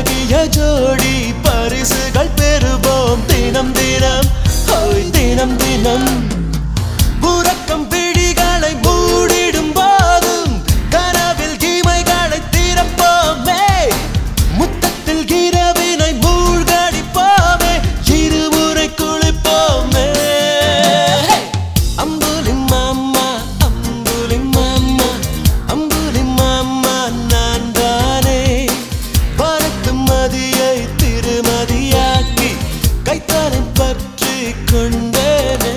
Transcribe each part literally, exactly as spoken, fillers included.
அழகிய ஜோடி பரிசுகள் பெறுவோம் தினம் தினம் ஓய் தினம் தினம் உறக்கம் விழிகளை மூடிடும் போதும் கனவில் இமைகளை திறப்போமே முத்தத்தில் இரவினை மூழ்கடிப்போமே இருமுறை குளிப்போமே அம்புலி மாமா அம்புலி மாமா அம்புலி மாமா நான் தானே பறக்கும் மதியை திருமதியாக்கி கைத்தானை பற்றி கொண்டேனே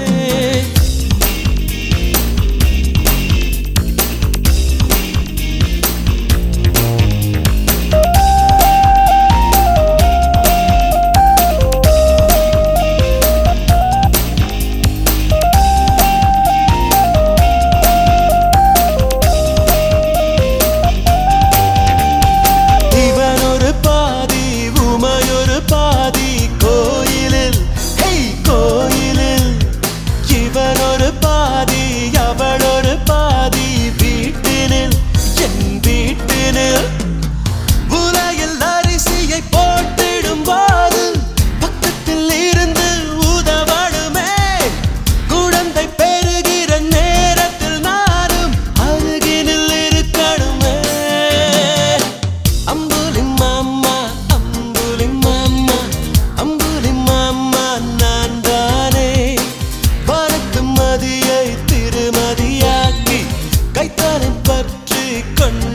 பாதி கோயிலில் ஹேய் கோயிலில் இவன் ஒரு பாதி அவள் ஒரு பாதி வீட்டினில் என் வீட்டினில் உலையில் அரிசியை போட்டிடும் போது பக்கத்தில் இருந்து உதவடுமே குழந்தை பெறுகிற நேரத்தில் நானும் அருகினில் இருக்கணுமே அம்புலி மாமா மதியை திருமதியாக்கி கைத்தானை பற்றி கொண்டு